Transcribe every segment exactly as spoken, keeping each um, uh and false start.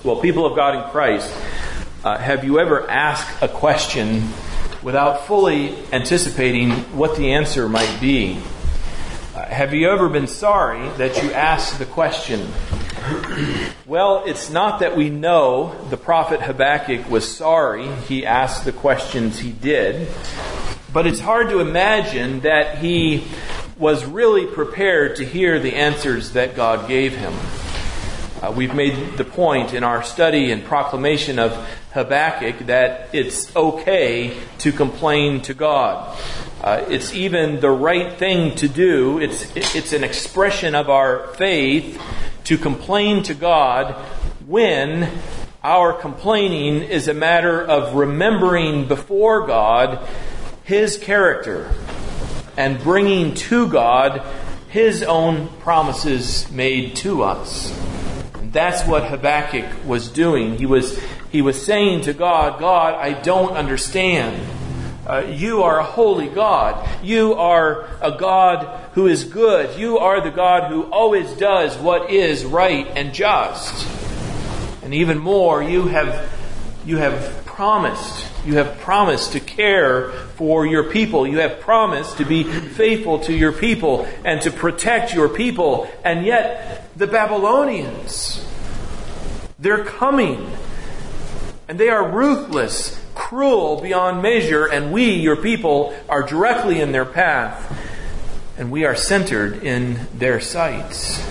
Well, people of God in Christ, uh, have you ever asked a question without fully anticipating what the answer might be? Uh, have you ever been sorry that you asked the question? Well, it's not that we know the prophet Habakkuk was sorry he asked the questions he did, but it's hard to imagine that he was really prepared to hear the answers that God gave him. Uh, we've made the point in our study and proclamation of Habakkuk that it's okay to complain to God. Uh, it's even the right thing to do. It's it's an expression of our faith to complain to God when our complaining is a matter of remembering before God His character and bringing to God His own promises made to us. That's what Habakkuk was doing. He was he was saying to God, God, I don't understand. Uh, you are a holy God. You are a God who is good. You are the God who always does what is right and just. And even more, you have you have promised. You have promised to care for your people. You have promised to be faithful to your people and to protect your people. And yet, the Babylonians, they're coming. And they are ruthless, cruel beyond measure. And we, your people, are directly in their path. And we are centered in their sights.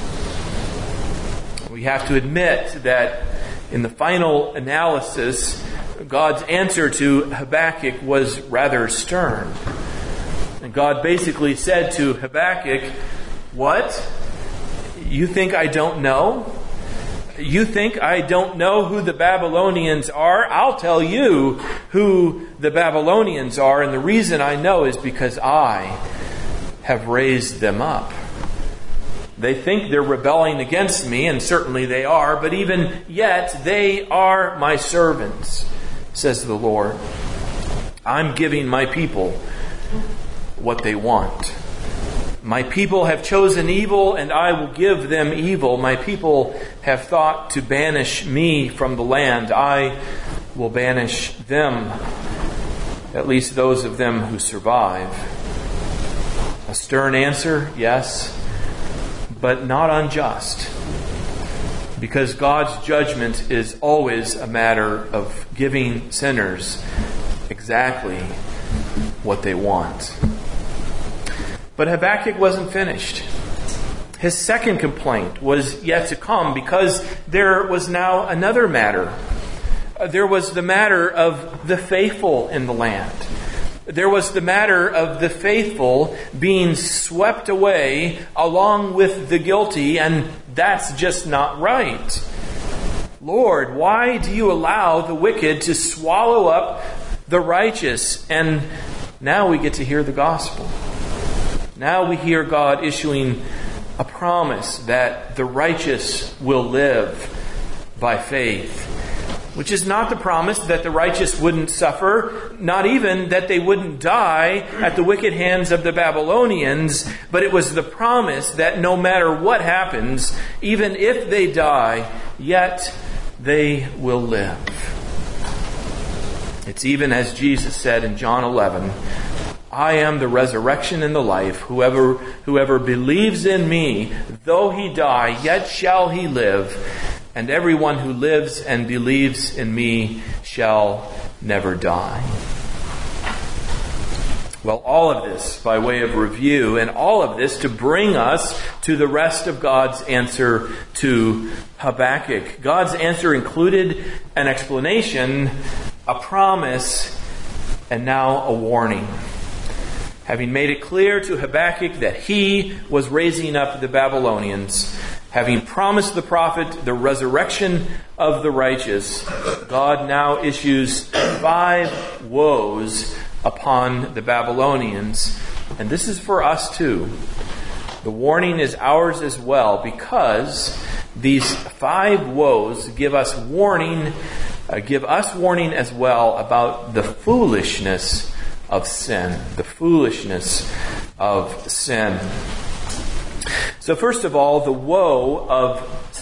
We have to admit that in the final analysis, God's answer to Habakkuk was rather stern. And God basically said to Habakkuk, what? You think I don't know? You think I don't know who the Babylonians are? I'll tell you who the Babylonians are, and the reason I know is because I have raised them up. They think they're rebelling against me, and certainly they are, but even yet they are my servants, says the Lord. I'm giving my people what they want. My people have chosen evil, and I will give them evil. My people have thought to banish me from the land. I will banish them, at least those of them who survive. A stern answer, yes, but not unjust. Because God's judgment is always a matter of giving sinners exactly what they want. But Habakkuk wasn't finished. His second complaint was yet to come because there was now another matter. There was the matter of the faithful in the land. There was the matter of the faithful being swept away along with the guilty, and that's just not right. Lord, why do you allow the wicked to swallow up the righteous? And now we get to hear the gospel. Now we hear God issuing a promise that the righteous will live by faith, which is not the promise that the righteous wouldn't suffer, not even that they wouldn't die at the wicked hands of the Babylonians, but it was the promise that no matter what happens, even if they die, yet they will live. It's even as Jesus said in John eleven, I am the resurrection and the life. Whoever whoever believes in me, though he die, yet shall he live. And everyone who lives and believes in me shall never die. Well, all of this by way of review, and all of this to bring us to the rest of God's answer to Habakkuk. God's answer included an explanation, a promise, and now a warning. Having made it clear to Habakkuk that he was raising up the Babylonians, having promised the prophet the resurrection of the righteous, God now issues five woes upon the Babylonians. And this is for us too. The warning is ours as well, because these five woes give us warning, uh, give us warning as well about the foolishness of sin. The foolishness of sin. So first of all, the woe of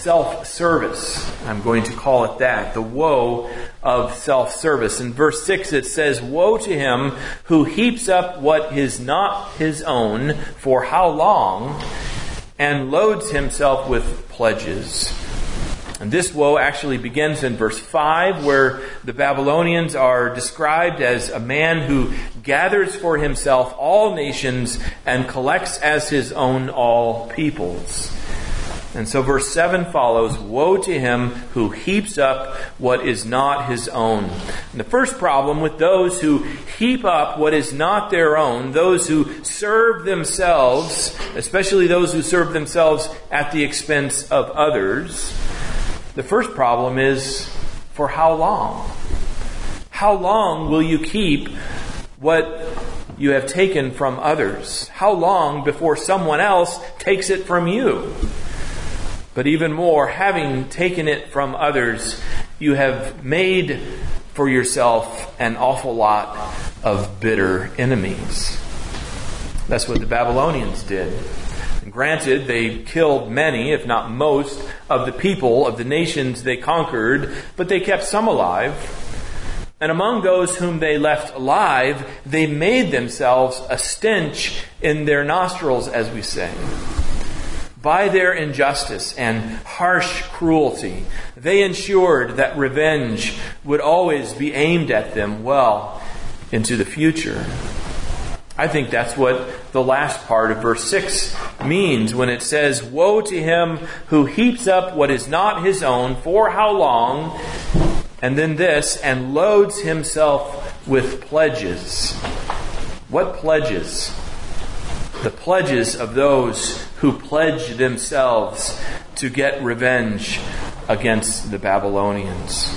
self-service. I'm going to call it that. The woe of self-service. In verse six it says, "Woe to him who heaps up what is not his own, for how long, and loads himself with pledges." And this woe actually begins in verse five, where the Babylonians are described as a man who gathers for himself all nations and collects as his own all peoples. And so verse seven follows, "Woe to him who heaps up what is not his own." And the first problem with those who heap up what is not their own, those who serve themselves, especially those who serve themselves at the expense of others, the first problem is, for how long? How long will you keep what you have taken from others? How long before someone else takes it from you? But even more, having taken it from others, you have made for yourself an awful lot of bitter enemies. That's what the Babylonians did. And granted, they killed many, if not most, of the people of the nations they conquered, but they kept some alive. And among those whom they left alive, they made themselves a stench in their nostrils, as we say. By their injustice and harsh cruelty, they ensured that revenge would always be aimed at them well into the future. I think that's what the last part of verse six means when it says, "Woe to him who heaps up what is not his own, for how long?" And then this, "and loads himself with pledges." What pledges? The pledges of those who pledge themselves to get revenge against the Babylonians.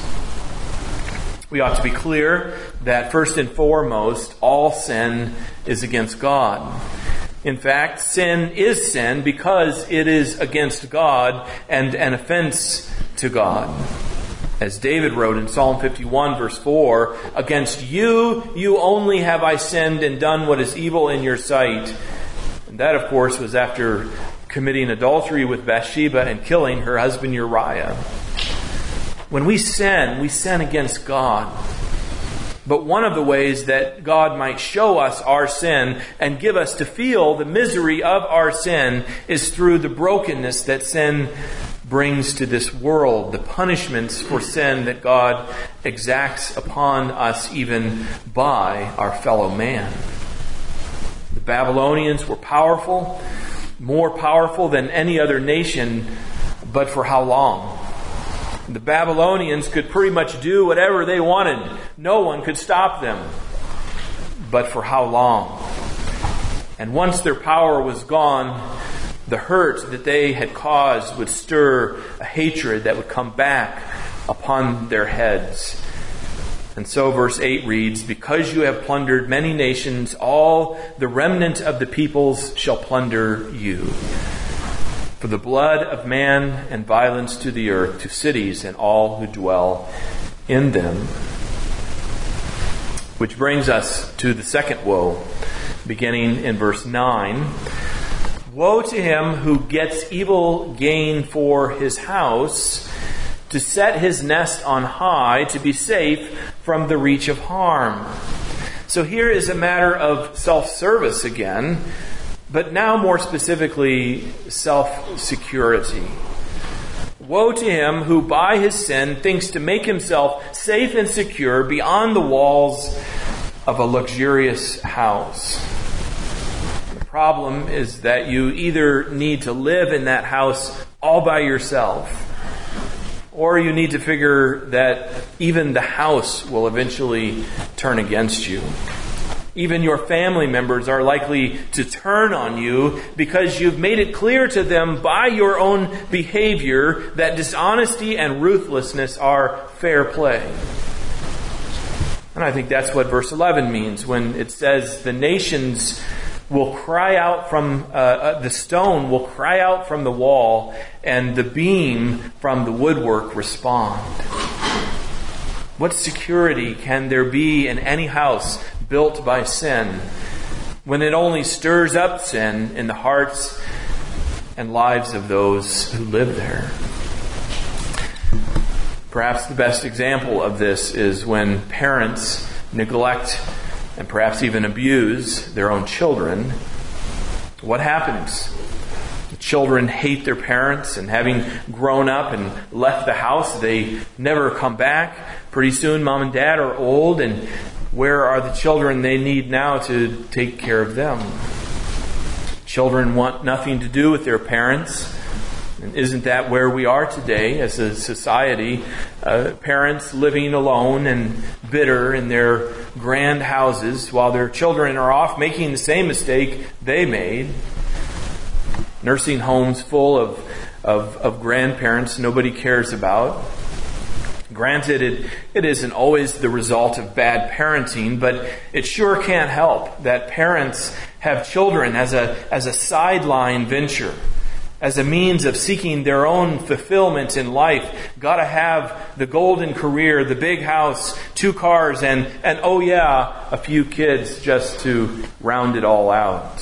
We ought to be clear that first and foremost, all sin is against God. In fact, sin is sin because it is against God and an offense to God. As David wrote in Psalm fifty-one, verse four, "Against you, you only have I sinned and done what is evil in your sight." And that, of course, was after committing adultery with Bathsheba and killing her husband Uriah. When we sin, we sin against God. But one of the ways that God might show us our sin and give us to feel the misery of our sin is through the brokenness that sin brings to this world, the punishments for sin that God exacts upon us even by our fellow man. The Babylonians were powerful, more powerful than any other nation, but for how long? The Babylonians could pretty much do whatever they wanted. No one could stop them. But for how long? And once their power was gone, the hurt that they had caused would stir a hatred that would come back upon their heads. And so verse eight reads, "Because you have plundered many nations, all the remnant of the peoples shall plunder you. For the blood of man and violence to the earth, to cities and all who dwell in them." Which brings us to the second woe, beginning in verse nine. "Woe to him who gets evil gain for his house, to set his nest on high, to be safe from the reach of harm." So here is a matter of self-service again, but now more specifically, self-security. Woe to him who by his sin thinks to make himself safe and secure beyond the walls of a luxurious house. The problem is that you either need to live in that house all by yourself, or you need to figure that even the house will eventually turn against you. Even your family members are likely to turn on you because you've made it clear to them by your own behavior that dishonesty and ruthlessness are fair play. And I think that's what verse eleven means when it says the nations will cry out from, uh, uh, the stone will cry out from the wall and the beam from the woodwork respond. What security can there be in any house built by sin when it only stirs up sin in the hearts and lives of those who live there? Perhaps the best example of this is when parents neglect and perhaps even abuse their own children. What happens? The children hate their parents, and having grown up and left the house, they never come back. Pretty soon, mom and dad are old, and where are the children they need now to take care of them? Children want nothing to do with their parents. And isn't that where we are today as a society? Uh, parents living alone and bitter in their grand houses while their children are off making the same mistake they made. Nursing homes full of, of, of grandparents nobody cares about. Granted, it, it isn't always the result of bad parenting, but it sure can't help that parents have children as a, as a sideline venture, as a means of seeking their own fulfillment in life. Gotta have the golden career, the big house, two cars, and, and oh yeah, a few kids just to round it all out.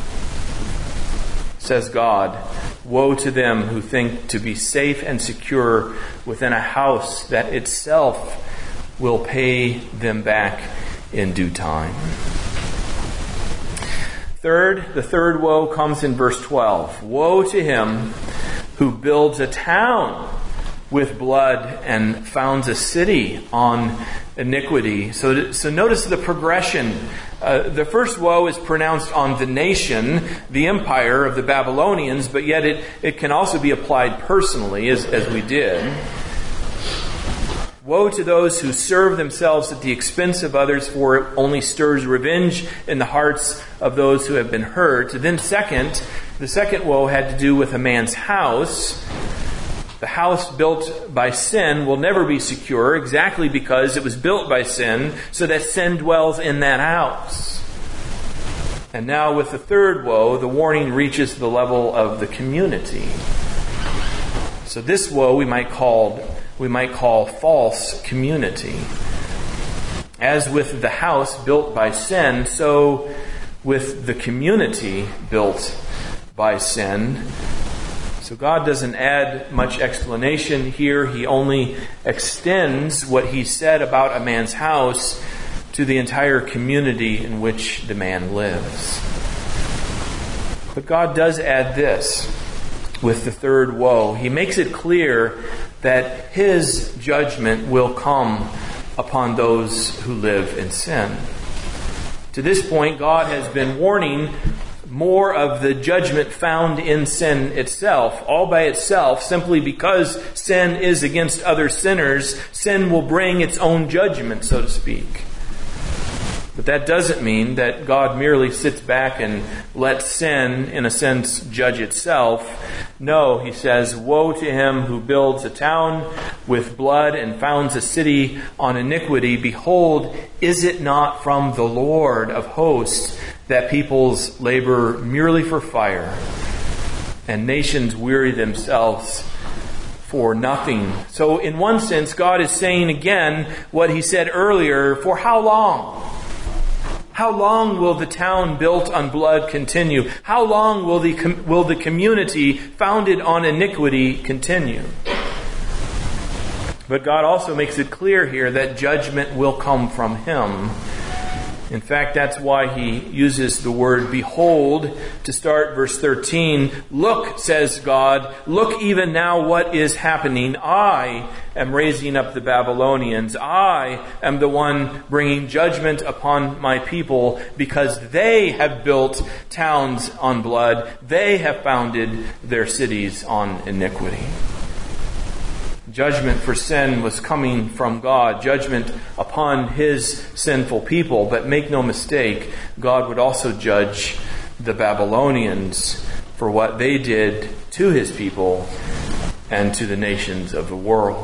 Says God, woe to them who think to be safe and secure within a house that itself will pay them back in due time. Third, the third woe comes in verse twelve. Woe to him who builds a town with blood and founds a city on iniquity. So, so notice the progression. Uh, the first woe is pronounced on the nation, the empire of the Babylonians, but yet it, it can also be applied personally, as, as we did. Woe to those who serve themselves at the expense of others, for it only stirs revenge in the hearts of those who have been hurt. Then second, the second woe had to do with a man's house. The house built by sin will never be secure, exactly because it was built by sin, so that sin dwells in that house. And now with the third woe, the warning reaches the level of the community. So this woe we might call we might call false community. As with the house built by sin, so with the community built by sin. So God doesn't add much explanation here. He only extends what he said about a man's house to the entire community in which the man lives. But God does add this with the third woe. He makes it clear that his judgment will come upon those who live in sin. To this point, God has been warning more of the judgment found in sin itself. All by itself, simply because sin is against other sinners, sin will bring its own judgment, so to speak. But that doesn't mean that God merely sits back and lets sin, in a sense, judge itself. No, he says, woe to him who builds a town with blood and founds a city on iniquity. Behold, is it not from the Lord of hosts that peoples labor merely for fire, and nations weary themselves for nothing? So in one sense, God is saying again what he said earlier, for how long? How long will the town built on blood continue? How long will the com- will the community founded on iniquity continue? But God also makes it clear here that judgment will come from him. In fact, that's why he uses the word behold to start verse thirteen. Look, says God, look even now what is happening. I am raising up the Babylonians. I am the one bringing judgment upon my people because they have built towns on blood. They have founded their cities on iniquity. Judgment for sin was coming from God, judgment upon his sinful people. But make no mistake, God would also judge the Babylonians for what they did to his people and to the nations of the world.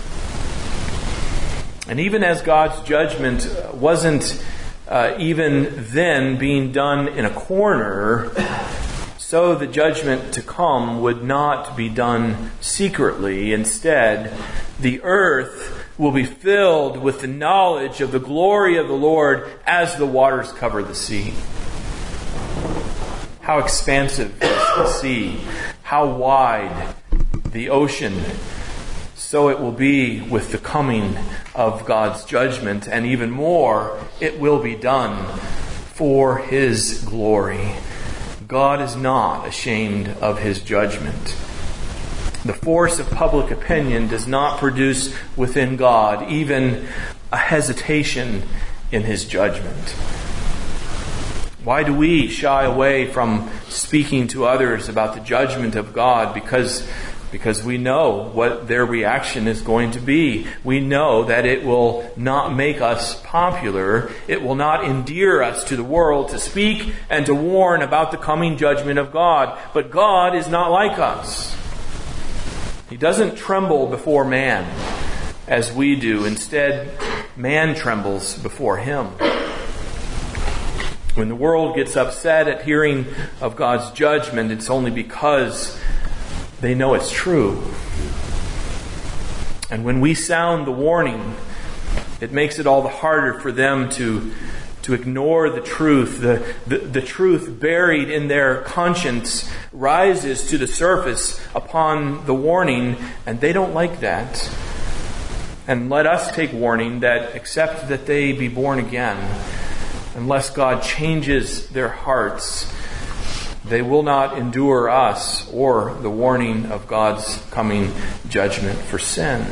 And even as God's judgment wasn't uh, even then being done in a corner, so the judgment to come would not be done secretly. Instead, the earth will be filled with the knowledge of the glory of the Lord as the waters cover the sea. How expansive is the sea? How wide the ocean? so it will be with the coming of God's judgment, and even more, it will be done for His glory. God is not ashamed of His judgment. The force of public opinion does not produce within God even a hesitation in His judgment. Why do we shy away from speaking to others about the judgment of God? Because, because we know what their reaction is going to be. We know that it will not make us popular. It will not endear us to the world to speak and to warn about the coming judgment of God. But God is not like us. He doesn't tremble before man as we do. Instead, man trembles before Him. When the world gets upset at hearing of God's judgment, it's only because they know it's true. And when we sound the warning, it makes it all the harder for them to, to ignore the truth. The, the, the truth buried in their conscience rises to the surface upon the warning, and they don't like that. And let us take warning that except that they be born again, unless God changes their hearts, they will not endure us or the warning of God's coming judgment for sin.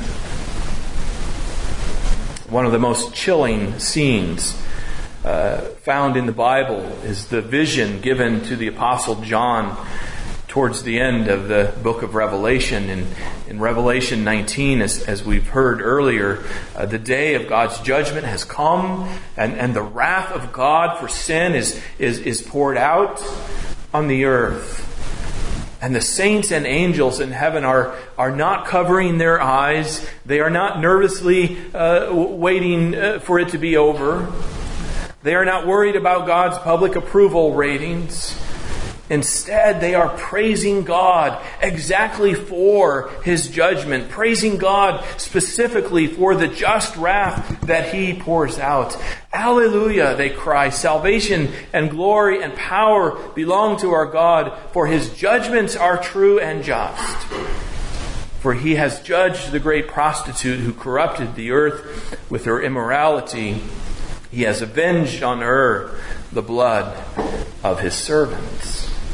One of the most chilling scenes uh, found in the Bible is the vision given to the Apostle John towards the end of the book of Revelation. In, in Revelation nineteen, as, as we've heard earlier, uh, the day of God's judgment has come, and, and the wrath of God for sin is, is, is poured out on the earth. And the saints and angels in heaven are, are not covering their eyes. They are not nervously uh, waiting uh, for it to be over. They are not worried about God's public approval ratings. Instead, they are praising God exactly for His judgment, praising God specifically for the just wrath that He pours out. Alleluia, they cry. Salvation and glory and power belong to our God, for His judgments are true and just. For He has judged the great prostitute who corrupted the earth with her immorality. He has avenged on her the blood of His servants.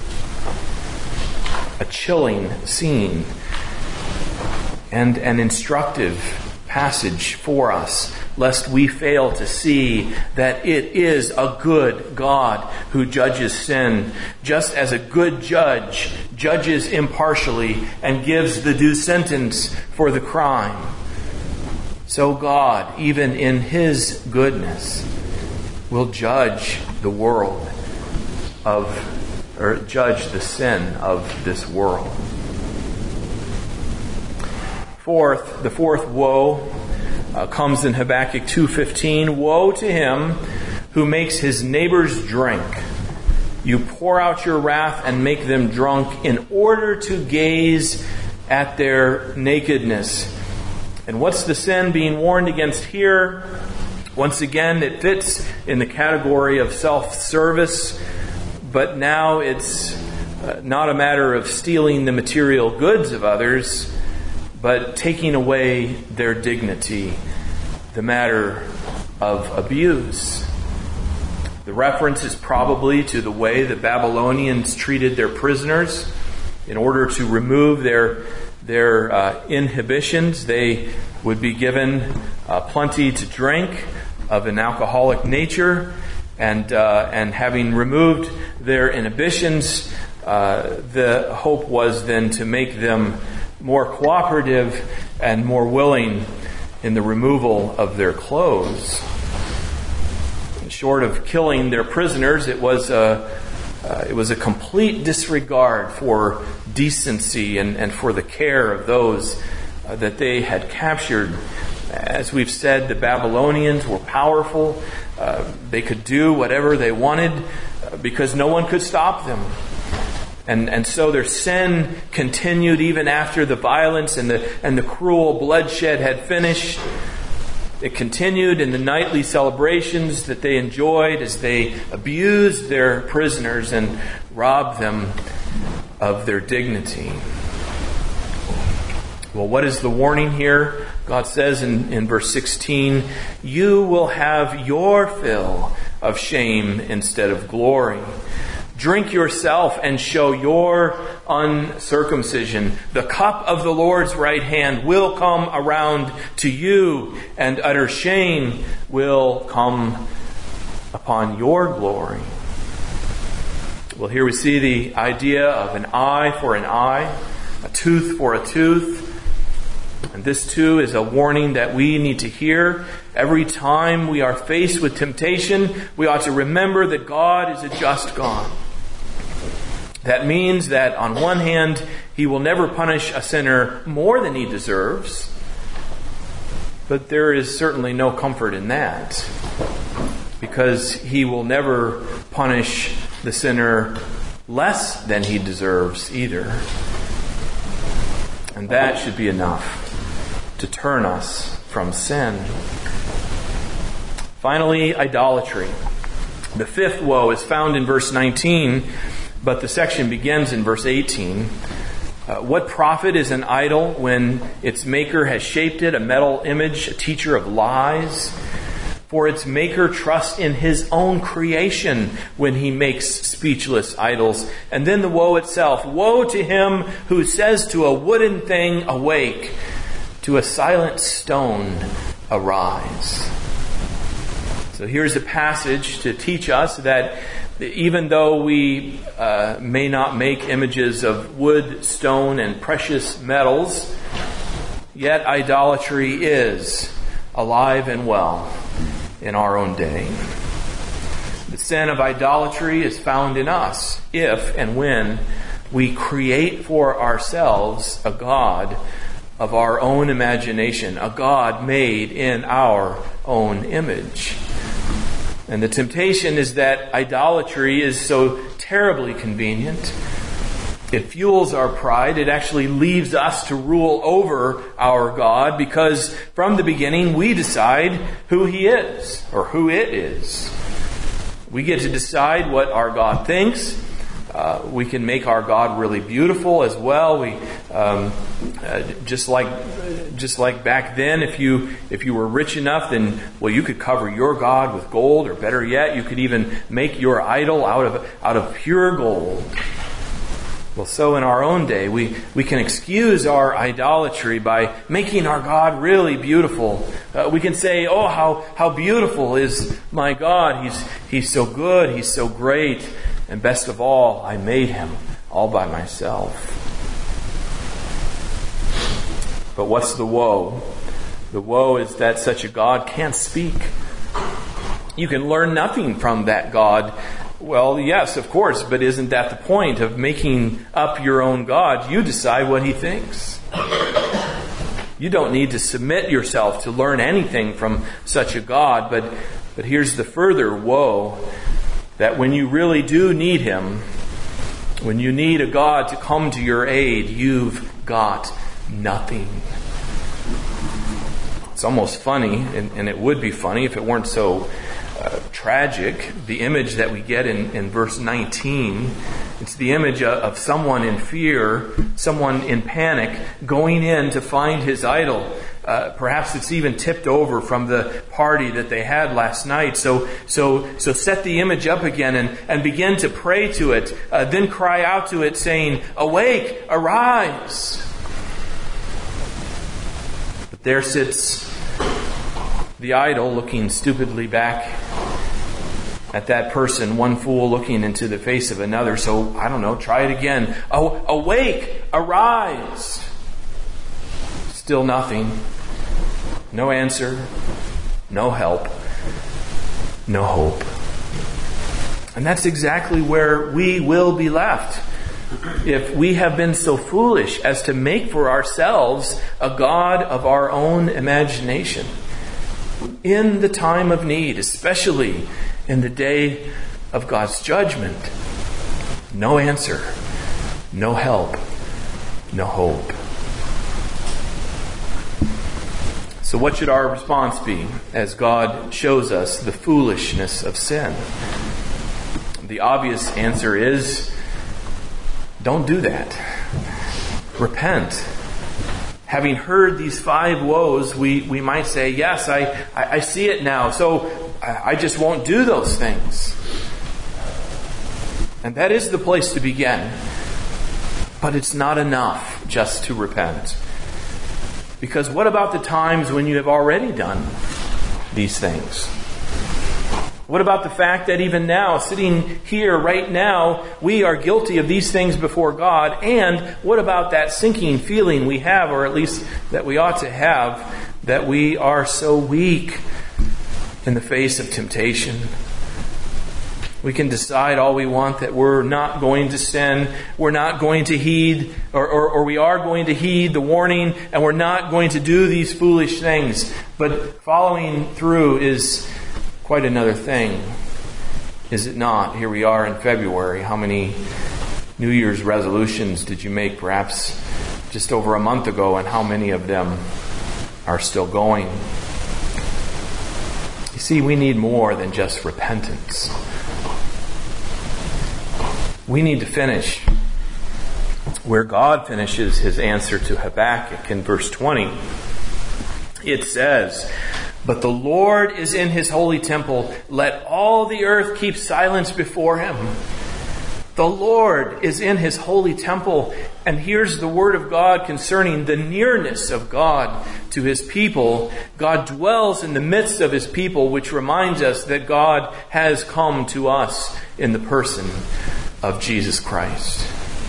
A chilling scene and an instructive passage for us, lest we fail to see that it is a good God who judges sin, just as a good judge judges impartially and gives the due sentence for the crime. So God, even in His goodness, will judge the world of or judge the sin of this world. Fourth, the fourth woe uh, comes in Habakkuk two fifteen. Woe to him who makes his neighbors drink. You pour out your wrath and make them drunk in order to gaze at their nakedness. And what's the sin being warned against here? Once again, it fits in the category of self-service. But now it's uh, not a matter of stealing the material goods of others, but taking away their dignity, the matter of abuse. The reference is probably to the way the Babylonians treated their prisoners. In order to remove their, their uh, inhibitions, they would be given uh, plenty to drink of an alcoholic nature. And uh, and having removed their inhibitions, uh, the hope was then to make them more cooperative and more willing in the removal of their clothes. Short of killing their prisoners, it was a uh, it was a complete disregard for decency and, and for the care of those uh, that they had captured. As we've said, the Babylonians were powerful. Uh, they could do whatever they wanted uh, because no one could stop them. And and so their sin continued even after the violence and the and the cruel bloodshed had finished. It continued in the nightly celebrations that they enjoyed as they abused their prisoners and robbed them of their dignity. Well, what is the warning here? God says in, in verse sixteen, you will have your fill of shame instead of glory. Drink yourself and show your uncircumcision. The cup of the Lord's right hand will come around to you, and utter shame will come upon your glory. Well, here we see the idea of an eye for an eye, a tooth for a tooth. And this too is a warning that we need to hear. Every time we are faced with temptation, we ought to remember that God is a just God. That means that on one hand, He will never punish a sinner more than he deserves. But there is certainly no comfort in that, because He will never punish the sinner less than he deserves either. And that should be enough to turn us from sin. Finally, idolatry. The fifth woe is found in verse nineteen, but the section begins in verse eighteen. Uh, what profit is an idol when its maker has shaped it, a metal image, a teacher of lies? For its maker trusts in his own creation when he makes speechless idols. And then the woe itself. Woe to him who says to a wooden thing, awake, to a silent stone, arise. So here's a passage to teach us that even though we uh, may not make images of wood, stone, and precious metals, yet idolatry is alive and well in our own day. The sin of idolatry is found in us if and when we create for ourselves a God of our own imagination, a God made in our own image. And the temptation is that idolatry is so terribly convenient. It fuels our pride. It actually leaves us to rule over our God, because from the beginning we decide who He is or who it is. We get to decide what our God thinks. Uh, we can make our God really beautiful as well. We um, uh, just like just like back then, if you if you were rich enough, then well, you could cover your God with gold, or better yet, you could even make your idol out of out of pure gold. Well, so in our own day, we, we can excuse our idolatry by making our God really beautiful. Uh, we can say, oh, how, how beautiful is my God. He's, he's so good. He's so great. And best of all, I made Him all by myself. But what's the woe? The woe is that such a God can't speak. You can learn nothing from that God. Well, yes, of course, but isn't that the point of making up your own God? You decide what He thinks. You don't need to submit yourself to learn anything from such a God, but, but here's the further woe, that when you really do need Him, when you need a God to come to your aid, you've got nothing. It's almost funny, and, and it would be funny if it weren't so Uh, tragic, the image that we get in, in verse nineteen. It's the image of, of someone in fear, someone in panic, going in to find his idol. Uh, perhaps it's even tipped over from the party that they had last night. So, so, so set the image up again and, and begin to pray to it. Uh, then cry out to it, saying, "Awake, arise!" But there sits the idol, looking stupidly back at that person, one fool looking into the face of another. So, I don't know, try it again. Oh, awake, arise. Still nothing. No answer. No help. No hope. And that's exactly where we will be left if we have been so foolish as to make for ourselves a God of our own imagination. In the time of need, especially in the day of God's judgment, no answer, no help, no hope. So what should our response be as God shows us the foolishness of sin? The obvious answer is, don't do that. Repent. having heard these five woes, we, we might say, yes, I, I, I see it now, so I, I just won't do those things. And that is the place to begin. But it's not enough just to repent. Because what about the times when you have already done these things? What about the fact that even now, sitting here right now, we are guilty of these things before God? And what about that sinking feeling we have, or at least that we ought to have, that we are so weak in the face of temptation? We can decide all we want that we're not going to sin, we're not going to heed, or, or, or we are going to heed the warning, and we're not going to do these foolish things. But following through is quite another thing, is it not? Here we are in February. How many New Year's resolutions did you make perhaps just over a month ago, and how many of them are still going? You see, we need more than just repentance. We need to finish where God finishes His answer to Habakkuk in verse twenty. It says, "But the Lord is in His holy temple. Let all the earth keep silence before Him." The Lord is in His holy temple. And here's the word of God concerning the nearness of God to His people. God dwells in the midst of His people, which reminds us that God has come to us in the person of Jesus Christ.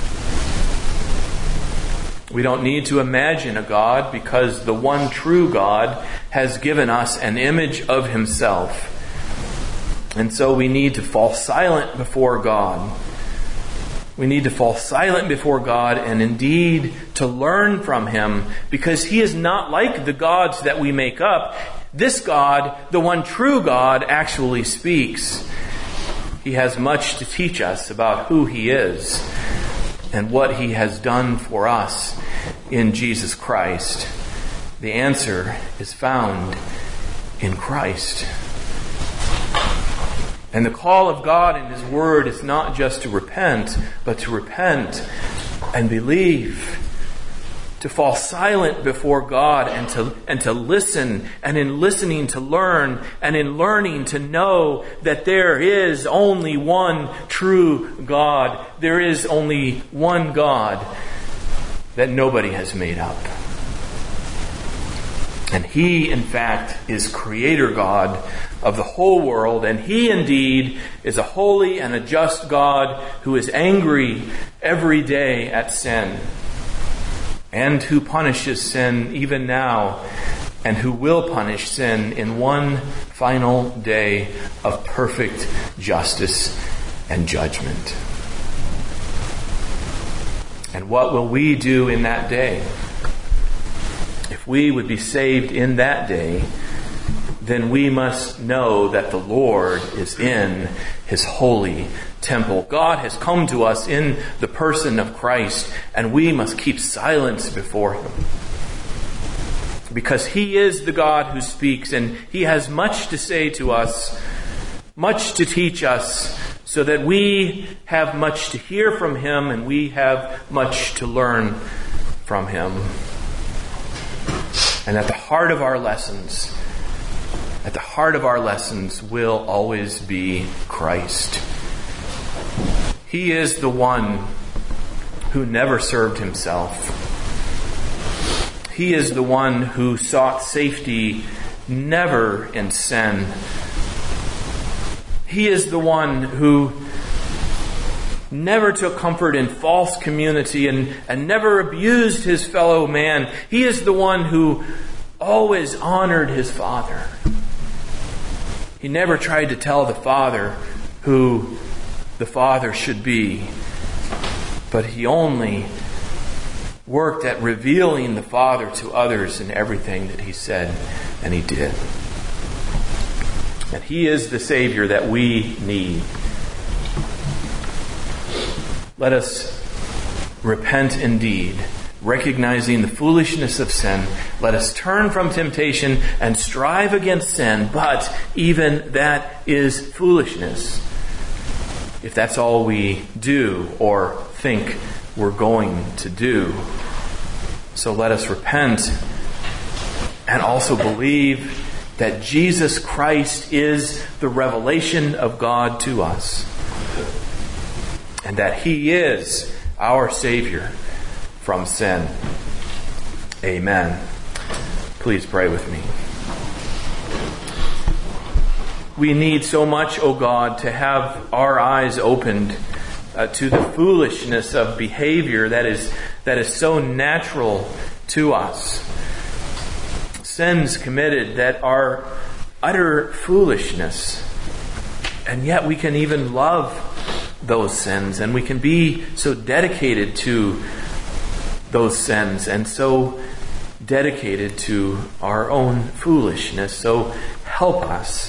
We don't need to imagine a God, because the one true God has given us an image of Himself. And so we need to fall silent before God. We need to fall silent before God and indeed to learn from Him, because He is not like the gods that we make up. This God, the one true God, actually speaks. He has much to teach us about who He is and what He has done for us in Jesus Christ. The answer is found in Christ. And the call of God in His Word is not just to repent, but to repent and believe. To fall silent before God and to, and to listen, and in listening to learn, and in learning to know that there is only one true God. There is only one God that nobody has made up. And He, in fact, is Creator God of the whole world, and He indeed is a holy and a just God who is angry every day at sin, and who punishes sin even now, and who will punish sin in one final day of perfect justice and judgment. And what will we do in that day? If we would be saved in that day, then we must know that the Lord is in His holy temple. God has come to us in the person of Christ, and we must keep silence before Him. Because He is the God who speaks, and He has much to say to us, much to teach us, so that we have much to hear from Him, and we have much to learn from Him. And at the heart of our lessons, at the heart of our lessons will always be Christ. He is the one who never served Himself. He is the one who sought safety never in sin. He is the one who never took comfort in false community and, and never abused his fellow man. He is the one who always honored his Father. He never tried to tell the Father who the Father should be, but He only worked at revealing the Father to others in everything that He said and He did. And He is the Savior that we need. Let us repent indeed, recognizing the foolishness of sin. Let us turn from temptation and strive against sin, but even that is foolishness, if that's all we do or think we're going to do. So let us repent and also believe that Jesus Christ is the revelation of God to us, and that He is our Savior from sin. Amen. Please pray with me. We need so much, O God, to have our eyes opened uh, to the foolishness of behavior that is that is so natural to us. Sins committed that are utter foolishness. And yet we can even love those sins, and we can be so dedicated to those sins and so dedicated to our own foolishness. So help us,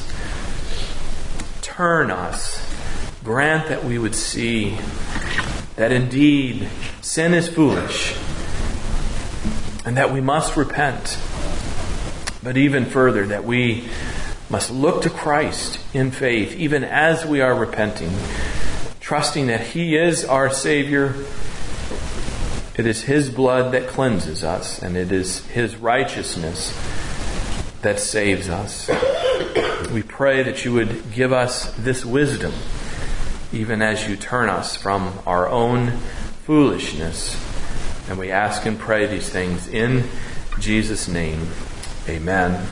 turn us, grant that we would see that indeed sin is foolish and that we must repent. But even further, that we must look to Christ in faith, even as we are repenting, trusting that He is our Savior. It is His blood that cleanses us, and it is His righteousness that saves us. We pray that You would give us this wisdom, even as You turn us from our own foolishness. And we ask and pray these things in Jesus' name. Amen.